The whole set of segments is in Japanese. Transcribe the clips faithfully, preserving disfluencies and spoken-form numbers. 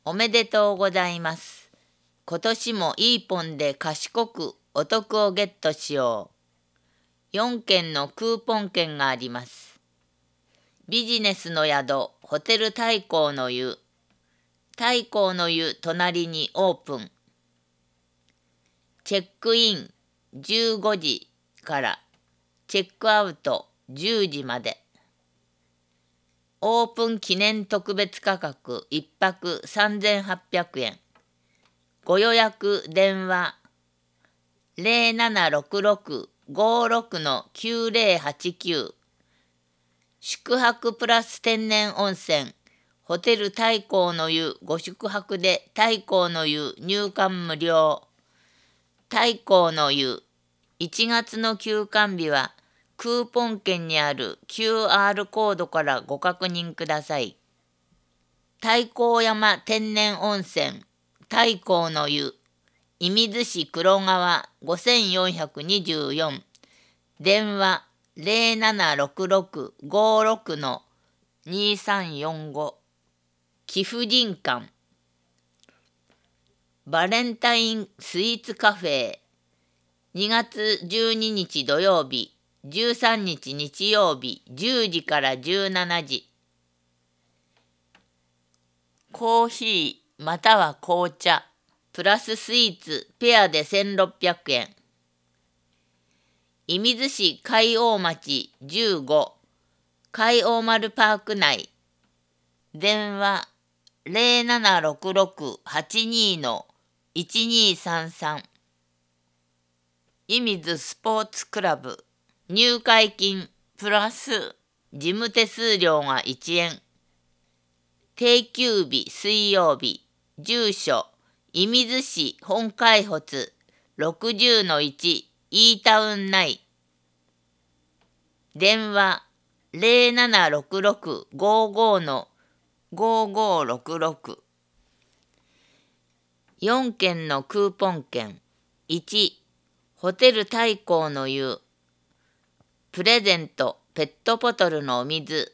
おめでとうございます。今年もいいポンで賢くお得をゲットしよう。よんけんのクーポン券があります。ビジネスの宿、ホテル太閤の湯。太閤の湯隣にオープン。チェックインじゅうごじからチェックアウトじゅうじまで。オープン記念特別価格いっぱくさんぜんはっぴゃくえん。ご予約電話 ゼロななろくろくごろくのきゅうゼロはちきゅう。宿泊プラス天然温泉ホテル太閤の湯ご宿泊で太閤の湯入館無料。太閤の湯いちがつの休館日はクーポン券にある キューアール コードからご確認ください。太閤山天然温泉太閤の湯射水市黒川ごせんよんひゃくにじゅうよん。電話ゼロななろくろくごろくのにさんよんご。貴婦人館バレンタインスイーツカフェにがつじゅうににち土曜日じゅうさんにち日曜日じゅうじからじゅうしちじ。コーヒーまたは紅茶プラススイーツペアでせんろっぴゃくえん。射水市海王町じゅうご海王丸パーク内。電話ゼロななろくろくはちにのいちにさんさん。射水スポーツクラブ入会金プラス事務手数料がいちえん。定休日水曜日。住所射水市本開発 ろくじゅうのいち E タウン内。電話ゼロななろくろくごごのごごろくろく。よんけんのクーポン券。いちホテル太閤の湯プレゼントペットボトルのお水。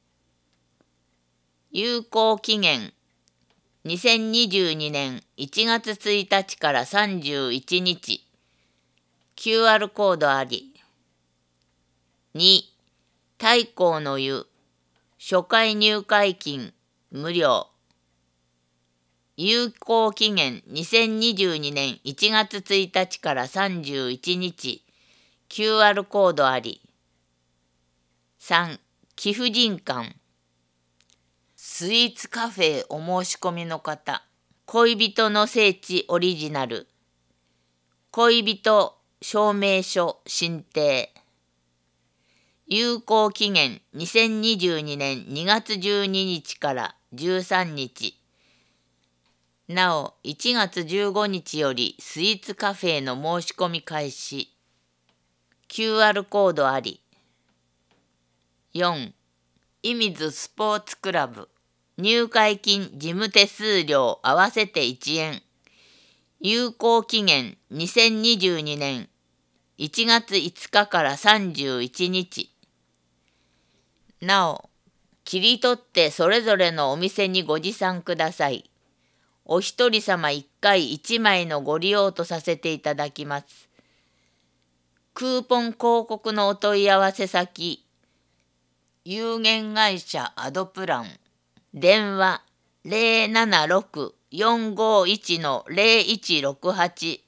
有効期限にせんにじゅうにねんいちがつついたちからさんじゅういちにち。キューアール コードあり。に太閤の湯初回入会金無料。有効期限にせんにじゅうにねんいちがつついたちからさんじゅういちにち。キューアール コードあり。さん貴婦人館スイーツカフェお申し込みの方。恋人の聖地オリジナル恋人証明書申請。有効期限にせんにじゅうにねんにがつじゅうににちからじゅうさんにち。なおいちがつじゅうごにちよりスイーツカフェの申し込み開始。キューアール コードあり。よん射水スポーツクラブ入会金事務手数料合わせていちえん。有効期限にせんにじゅうにねんいちがついつかからさんじゅういちにち。なお切り取ってそれぞれのお店にご持参ください。お一人様いっかいいちまいのご利用とさせていただきます。クーポン広告のお問い合わせ先有限会社アドプラン電話ゼロななろくよんごいちのゼロいちろくはち。